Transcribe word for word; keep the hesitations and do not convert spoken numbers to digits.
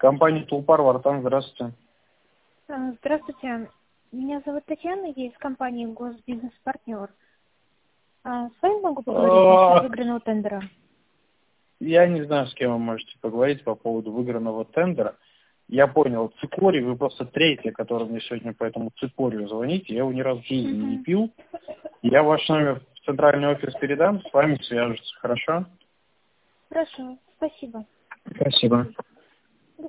Компания Тулпар, Вартан, здравствуйте. Здравствуйте. Меня зовут Татьяна, я из компании Госбизнес-партнер. А с вами могу поговорить насчет выигранного тендера? Я не знаю, с кем вы можете поговорить по поводу выигранного тендера. Я понял, цикорий, вы просто третий, который мне сегодня по этому цикорию звоните. Я его ни разу в жизни Угу. не пил. Я ваш номер в центральный офис передам, с вами свяжутся, хорошо? Хорошо, спасибо. Спасибо.